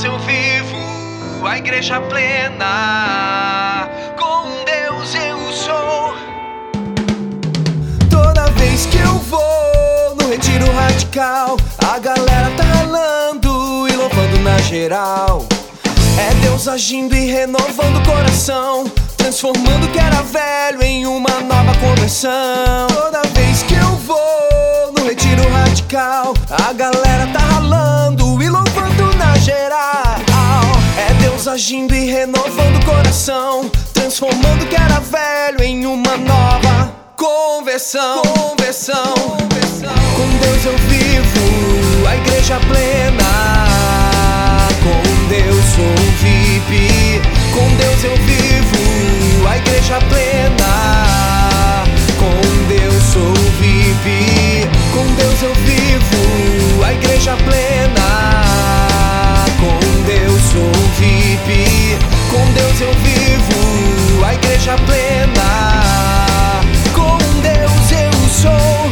Deus eu vivo, a igreja plena. Com Deus eu sou. Toda vez que eu vou no retiro radical, a galera tá ralando e louvando na geral. É Deus agindo e renovando o coração, transformando o que era velho em uma nova conversão. Toda vez que eu vou no retiro radical, a galera tá ralando e louvando na geral. É Deus agindo e renovando o coração, transformando o que era velho em uma nova conversão. Com Deus eu vivo, a igreja plena. Com Deus sou VIP. Com Deus eu vivo, a igreja plena. Com Deus sou VIP. Com Deus eu vivo, a igreja plena. Com Deus sou VIP. Com Deus eu vivo, a igreja plena. Com Deus eu sou.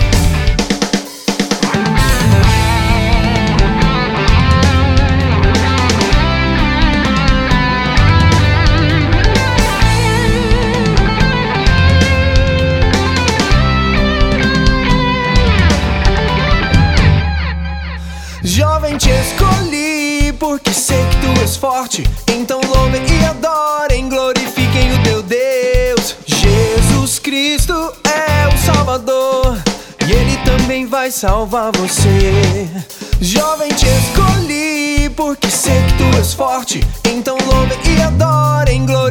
Jovem, te escolhi porque sei que tu és forte. Então louvem e adorem, glorifiquem o teu Deus. Jesus Cristo é o Salvador e Ele também vai salvar você. Jovem, te escolhi porque sei que tu és forte. Então louvem e adorem, glorifiquem